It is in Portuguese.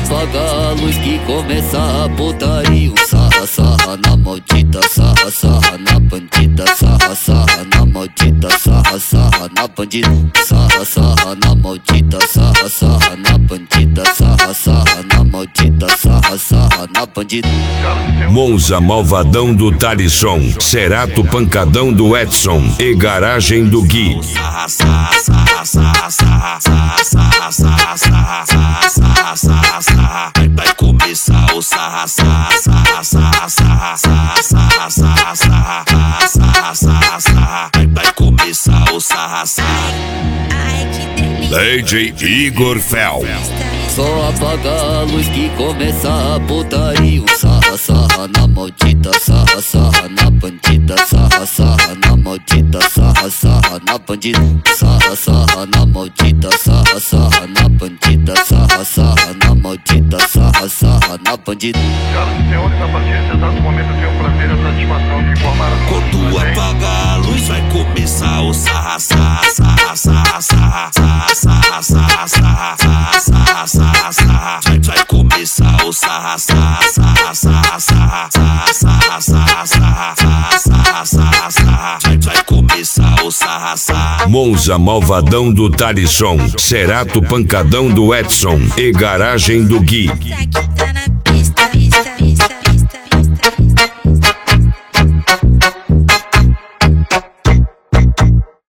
apaga a luz que começa a putaria. Sarra, sarra na maldita, sarra, sarra na bandida. Sarra, sarra na maldita, sarra, sarra na bandida. Sarra, sarra na maldita, sarra, sarra na bandida. Sarra, sarra na maldita, sarra, sarra na bandida. Monza Malvadão do Talisson, Cerato Pancadão do Edson e Garagem do Gui. Vai começar o sarra, sarra, sarra, sarra, sarra, sarra, sarra, sarra, sarra, sarra. Vai começar o sarra, sarra. DJ Igor Fel. Só apaga a luz que começa a putaria. Sarra, sarra na maldita, sarra, sarra na bandida. Sarra, sarra na maldita, sarra, sarra na bandida. Sarra, sarra na maldita, sarra, sarra na bandida. Sarra, sarra na maldita, sarra, sarra na bandida. Senhoras e senhores, a partir desse exato momento eu tenho o prazer e a satisfação de informar a todos. Quando apaga a luz vai começar o sarra, sarra, sarra, sarra, sarra, sarra, sarra, sarra, sarra, sarra, sarra. Vai começar o sarra, sarra, sarra, sarra, sarra, sarra, sarra, sarra, sarra, sarra. Vai começar o sarra, sarra. Monza Malvadão do Talisson, Cerato Pancadão do Edson e Garagem do Gui.